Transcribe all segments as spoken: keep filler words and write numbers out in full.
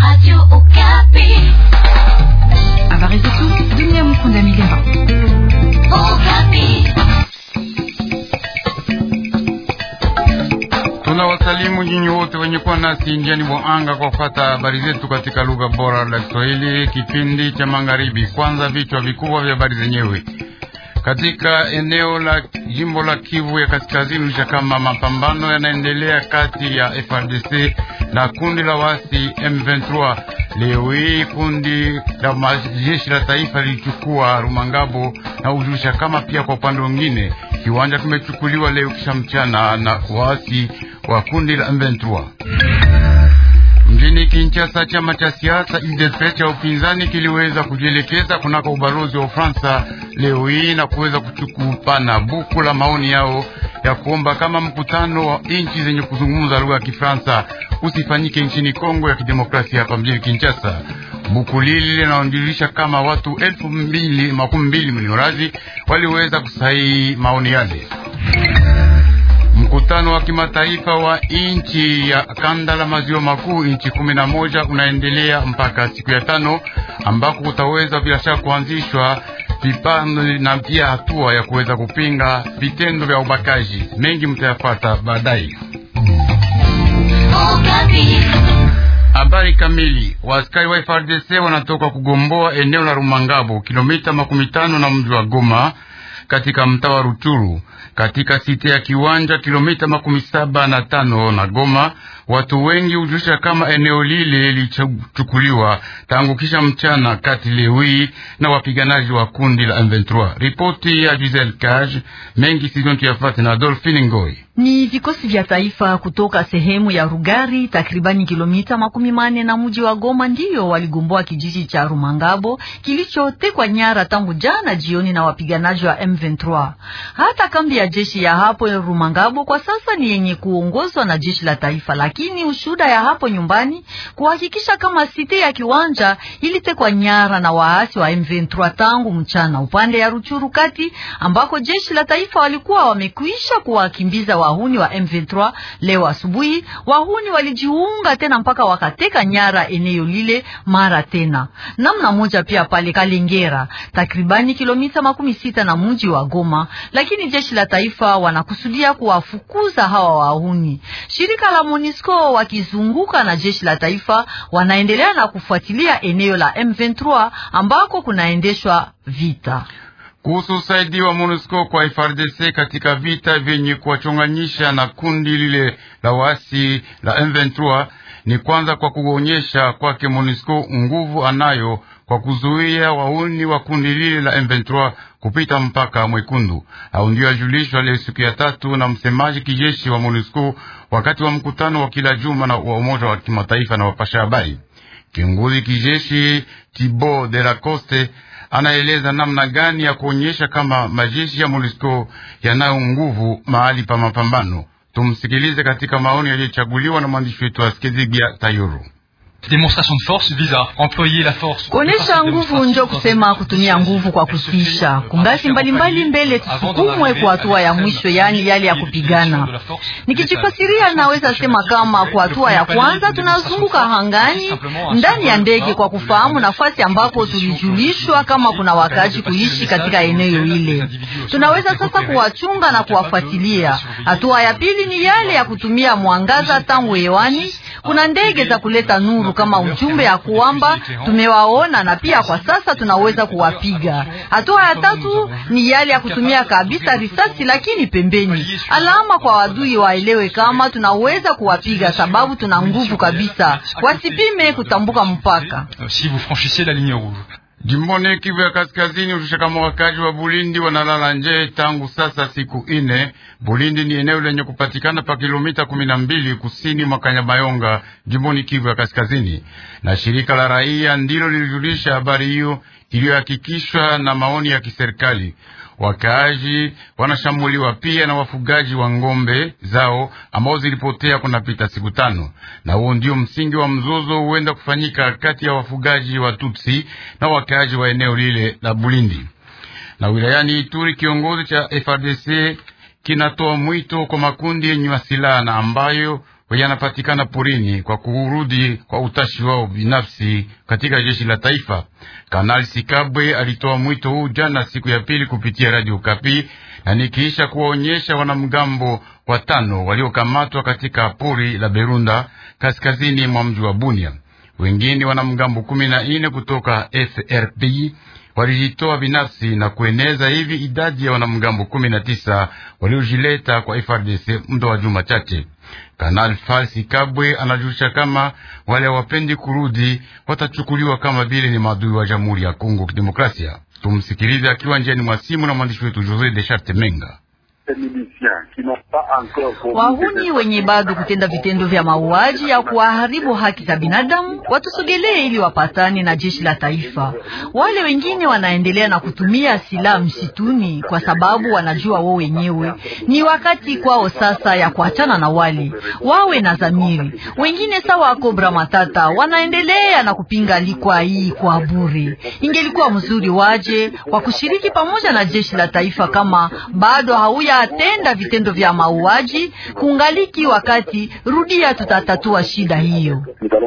Radio Okapi. Habari zetu dunia, Mkunda Milima. Okapi. Tunawasalimu nyinyi wote wenye kuwa nasi njiani mwa anga kwa kufuata habari zetu katika lugha bora la Kiswahili, kipindi cha magharibi. Kwanza vichwa vikubwa vya habari zenyewe. Katika eneo la jimbo la Kivu ya Kaskazini, kama mapambano yanaendelea kati ya F R D C na kundi la wasi M ishirini na tatu. Leo hii kundi la majeshi la taifa lilichukua Rumangabo na ujusha kama pia kwa upande mwingine kiwanja kimechukuliwa leo kisha mchana na wasi wa kundi la M ishirini na tatu. Mjini Kinshasa, chama cha siasa U D P cha upinzani kiliweza kujielekeza kunako ubalozi wa Ufaransa leo hii na kuweza kuchukupana buku la maoni yao ya kuomba kama mkutano wa nchi zenye kuzungumza lugha ya Kifaransa usifanyike nchini Kongo ya Kidemokrasia hapa mjini Kinshasa. Buku lile linaondilisha kama watu elfu mbili makumi mbili miliorazi waliweza kusahihi maoni yale. Mkutano wa kimataifa wa inchi ya kanda la maziwa makuu inchi kumi na moja unaendelea mpaka siku ya tano, ambako utaweza bila shaka kuanzishwa vipano na pia hatua ya kuweza kupinga vitendo vya ubakaji. Mengi mtayapata baadaye. Habari kamili. Waaskari wa F A R D C wanatoka kugomboa eneo la Rumangabo, kilomita makumi tano na mji wa Goma, katika mtaa wa Ruchuru, katika site ya Kiwanja, kilomita makumi saba na tano na Goma. Watu wengi ujusha kama eneo lile lichukuliwa tangu kisha mchana kati lewi na wapiganaji wa kundi la M ishirini na tatu. Ripoti ya Giselle Cage, mengi sizontu yafate na Dolphine Ngoi. Ni vikosi vya taifa kutoka sehemu ya Rugari, takribani kilomita makumi mane na mji wa Goma, ndiyo waligomboa kijiji cha Rumangabo kilichotekwa nyara tangu jana jioni na wapiganaji wa M ishirini na tatu. Hata kambi ya jeshi ya hapo ya Rumangabo kwa sasa ni yenye kuongozwa na jeshi la taifa, lakini ushuda ya hapo nyumbani kuhakikisha kama site ya Kiwanja ilitekwa nyara na waasi wa M ishirini na tatu tangu mchana upande ya Ruchuru kati, ambako jeshi la taifa walikuwa wamekwisha kuwakimbiza wahuni wa M ishirini na tatu. Leo asubuhi wahuni walijiunga tena mpaka wakateka nyara eneo lile mara tena. Namna moja pia pale Kalengera, takribani kilomita makumi sita na mji wa Goma, lakini jeshi la taifa wanakusudia kuwafukuza hawa wahuni. Shirika la MONUSCO wakizunguka na jeshi la taifa wanaendelea na kufuatilia eneo la M ishirini na tatu ambako kunaendeshwa vita. Kuhusu usaidi wa MONUSCO kwa F A R D C katika vita vyenye kuwachonganyisha na kundi lile la wasi la M ishirini na tatu, ni kwanza kwa kuonyesha kwake MONUSCO nguvu anayo kwa kuzuia wauni wa kundi lile la M ishirini na tatu kupita mpaka mwekundu. Au ndio ajulishwa leo siku ya tatu na msemaji kijeshi wa MONUSCO wakati wa mkutano wa kila juma na wa Umoja wa Kimataifa na wapasha habari. Kiongozi kijeshi Thibaut de la Coste anaeleza namna gani ya kuonyesha kama majeshi ya MONUSCO yanayo nguvu mahali pa mapambano. Tumsikilize katika maoni yaliyochaguliwa na mwandishi wetu Askezibia Tayoro. Demonstration de force vise à employer la force. Kuonesha nguvu ndio kusema kutumia nguvu kwa kutisha. Kungazi mbalimbali mbele tusukumwe kwa hatua ya mwisho, yani yale ya kupigana. Nikijifasiria naweza sema kama kwa hatua ya kwanza tunazunguka hangani ndani ya ndege kwa kufahamu nafasi ambako tulijulishwa kama kuna wakazi kuishi katika eneo ile. Tunaweza sasa kuwachunga na kuwafuatilia. Hatua ya pili ni yale ya kutumia mwangaza tangu hewani. Kuna ndege za kuleta nuru kama ujumbe ya kuamba tumewaona na pia kwa sasa tunaweza kuwapiga. Hatua ya tatu ni yale ya kutumia kabisa risasi lakini pembeni, alama kwa wadui waelewe kama tunaweza kuwapiga sababu tuna nguvu kabisa, wasipime kutambuka mpaka. Si vous franchissez la ligne rouge. Jimboni Kivu ya Kaskazini, ushakama wakaji wa Bulindi wanalala nje tangu sasa siku ine. Bulindi ni eneo lenye kupatikana pa kilomita kumi na mbili kusini mwa Kanyabayonga, jimboni Kivu ya Kaskazini, na shirika la raia ndilo lilijulisha habari hiyo iliyohakikishwa na maoni ya kiserikali. Wakaaji wanashambuliwa pia na wafugaji wa ngombe zao ambao zilipotea kunapita siku tano, na huo ndio msingi wa mzozo huenda kufanyika kati ya wafugaji wa Tutsi na wakaaji wa eneo lile la Bulindi. Na wilayani Ituri, kiongozi cha F A R D C kinatoa mwito kwa makundi yenye silaha na ambayo wenye anapatikana porini kwa kurudi kwa utashi wao binafsi katika jeshi la taifa. Kanali Sikabwe alitoa mwito huu jana siku ya pili kupitia Radio Kapi, na nikiisha kuwaonyesha wanamgambo watano waliokamatwa katika pori la Berunda kaskazini mwa mji wa Bunia. Wengine wanamgambo kumi na nne kutoka F R P walijitoa binafsi na kueneza hivi idadi ya wanamgambo kumi na tisa waliojileta kwa F R D C muda wa juma chache. Kanali Falsi Kabwe anajulisha kama wale wapendi kurudi watachukuliwa kama vile ni maadui wa Jamhuri ya Kongo Kidemokrasia. Tumsikilize akiwa njiani mwa simu na mwandishi wetu Jose de Charte Menga. Wahuni wenye bado kutenda vitendo vya mauaji ya kuharibu haki za binadamu watusogelee ili wapatane na jeshi la taifa. Wale wengine wanaendelea na kutumia silaha msituni kwa sababu wanajua wao wenyewe ni wakati kwao sasa ya kuachana na wale. Wawe na dhamiri. Wengine sawa Cobra Matata wanaendelea na kupinga likwa hii kwa bure. Ingelikuwa mzuri waje kwa kushiriki pamoja na jeshi la taifa kama bado hauya atenda vitendo vya mauaji kungaliki wakati rudia, tutatatua shida hiyo.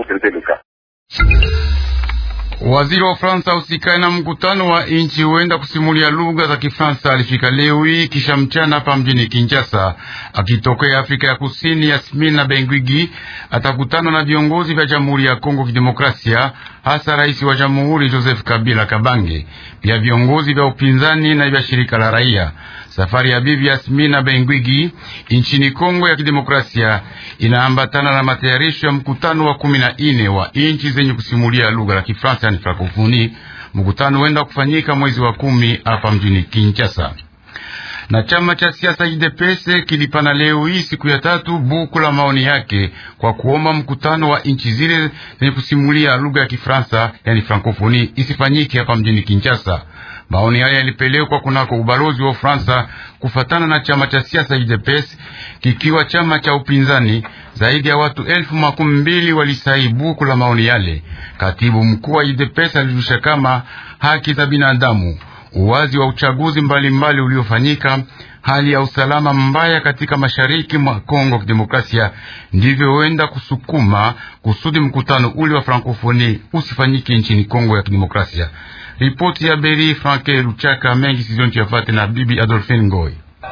Waziri wa Fransa usikai na mkutano wa inchi huenda kusimulia lugha za Kifaransa alifika leo hii kisha mchana hapa mjini Kinshasa. Akitokea Afrika ya Kusini, Yasmina Bengwigi atakutana na viongozi vya Jamhuri ya Kongo Kidemokrasia, hasa rais wa Jamhuri Joseph Kabila Kabange, pia viongozi vya upinzani na vya shirika la raia. Safari ya bibi Yasmina Bengwigi nchini Kongo ya Kidemokrasia inaambatana na matayarisho ya mkutano wa kumi na nne wa inchi zenye kusimulia lugha la Kifaransa ni Francophonie. Mkutano wenda kufanyika mwezi wa kumi hapa mjini Kinshasa. Na chama cha siasa U D P S kilipana leo hii siku ya tatu buku la maoni yake kwa kuomba mkutano wa inchi zile zenye kusimulia lugha ya Kifaransa yani Francophonie isifanyike hapa mjini Kinshasa. Maoni haya yalipelekwa kunako ubalozi wa Fransa kufatana na chama cha siasa U D P S kikiwa chama cha upinzani. Zaidi ya watu elfu makumi mbili walisaini buku la maoni yale. Katibu mkuu wa U D P S alijulisha kama haki za binadamu, uwazi wa uchaguzi mbalimbali uliofanyika, hali ya usalama mbaya katika mashariki mwa Kongo Kidemokrasia ndivyo huenda kusukuma kusudi mkutano ule wa Francophonie usifanyike nchini Kongo ya Kidemokrasia. Ripoti ya Beri Franke Luchaka mengi sizonchi yafate na bibi Adolphine Ngoy.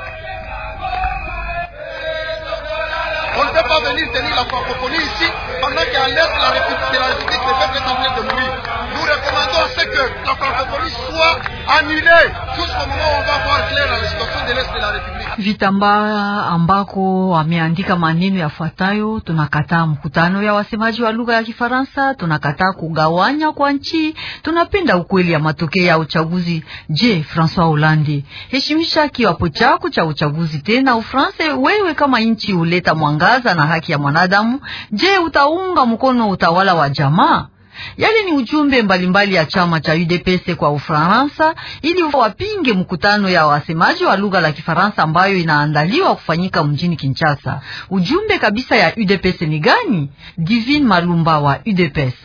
On ne peut pas venir tenir la francophonie ici pendant qu'à l'est de la République, de la République, le peuple est en train de mourir. Nous recommandons ce que la francophonie soit annulée jusqu'au moment où on va voir clair la situation de l'est de la République. Vitambaa ambako ameandika maneno yafuatayo: tunakataa mkutano ya wasemaji wa lugha ya Kifaransa, tunakataa kugawanya kwa nchi, tunapenda ukweli ya matokeo ya uchaguzi. Je, François Hollande, heshimisha kiapo chako cha uchaguzi tena Ufransa. Wewe kama nchi uleta mwangaza na haki ya mwanadamu, je, utaunga mkono utawala wa jamaa? Yale ni ujumbe mbalimbali ya chama cha U D P S kwa Ufaransa ili wapinge mkutano ya wasemaji wa lugha la Kifaransa ambayo inaandaliwa kufanyika mjini Kinshasa. Ujumbe kabisa ya U D P S ni gani? Divine Malumba wa U D P S.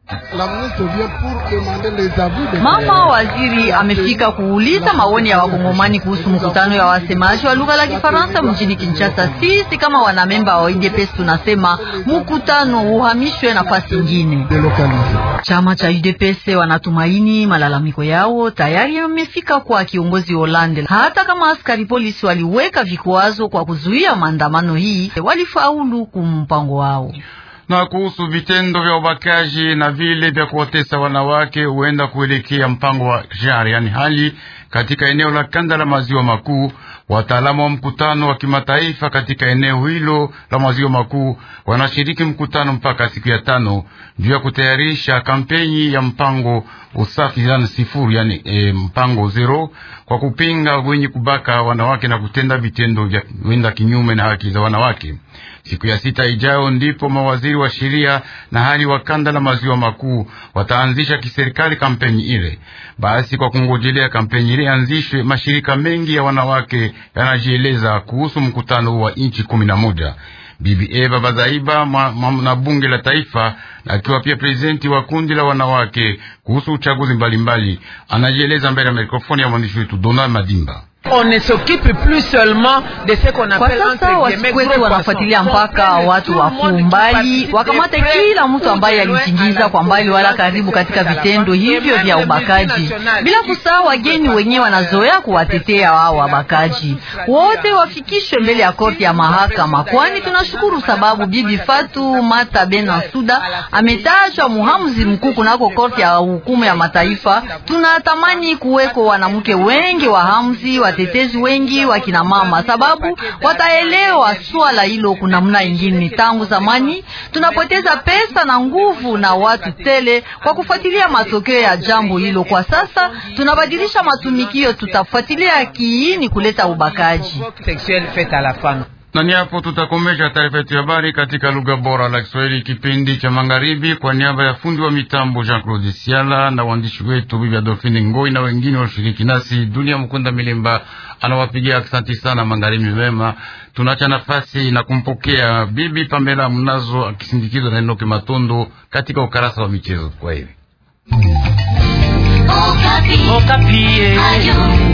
Mama waziri amefika kuuliza maoni ya wakongomani kuhusu mkutano ya wasemaji wa lugha la Kifaransa mjini Kinshasa. Sisi kama wanamemba wa U D P S tunasema mkutano uhamishwe nafasi nyingine. Chama cha U D P S wanatumaini malalamiko yao tayari yamefika kwa kiongozi Hollande. Hata kama askari polisi waliweka vikwazo kwa kuzuia maandamano hii, walifaulu kumpango wao. Na kuhusu vitendo vya ubakaji na vile vya kuwatesa wanawake huenda kuelekea mpango wa jari, yani hali katika eneo la kanda la maziwa makuu. Wataalamu wa mkutano wa kimataifa katika eneo hilo la maziwa makuu wanashiriki mkutano mpaka siku ya tano juu ya kutayarisha kampeni ya mpango usafi yani sifuri, yani e, mpango zero kwa kupinga wenye kubaka wanawake na kutenda vitendo vya wenda kinyume na haki za wanawake. Siku ya sita ijayo ndipo mawaziri wa sheria na hali wa kanda la maziwa makuu wataanzisha kiserikali kampeni ile. Basi kwa kungojelea kampeni ile anzishwe, mashirika mengi ya wanawake yanajieleza kuhusu mkutano wa inchi kumi na moja. Bibi Eva Bazaiba na bunge la taifa akiwa pia prezidenti wa kundi la wanawake kuhusu uchaguzi mbalimbali anajieleza mbele ya mikrofoni ya mwandishi wetu Donald Madimba. Kwa sasa watu wetu wanafuatilia mpaka watu wafu mbali, wakamata kila mtu ambaye alijiingiza kwa mbali wala karibu katika vitendo hivyo vya ubakaji, bila kusahau wageni wenyewe wanazoea kuwatetea wao wabakaji. Wote wafikishwe mbele ya korti ya mahakama, kwani tunashukuru sababu bibi Fatu Mata Benasuda ametajwa muhamuzi mkuu kunako korti ya hukumu ya mataifa. Tunatamani kuweko wanamke wengi wahamuzi, watetezi wengi wakina mama, sababu wataelewa swala hilo kuna mna ingine. Tangu zamani tunapoteza pesa na nguvu na watu tele kwa kufuatilia matokeo ya jambo hilo. Kwa sasa tunabadilisha matumikio, tutafuatilia kiini kuleta ubakaji. Na ni hapo tutakomesha taarifa yetu ya habari katika lugha bora la Kiswahili kipindi cha magharibi. Kwa niaba ya fundi wa mitambo Jean-Claude Siala na waandishi wetu Bibi Adolphine Ngoi na wengine walioshiriki nasi, Dunia Mukunda Milemba anawapigia asante sana. Magharibi mema. Tunaacha nafasi na kumpokea Bibi Pamela Mnazo akisindikizwa na Enoke Matondo katika ukarasa wa michezo. Kwa hivi Okapi. Okapi.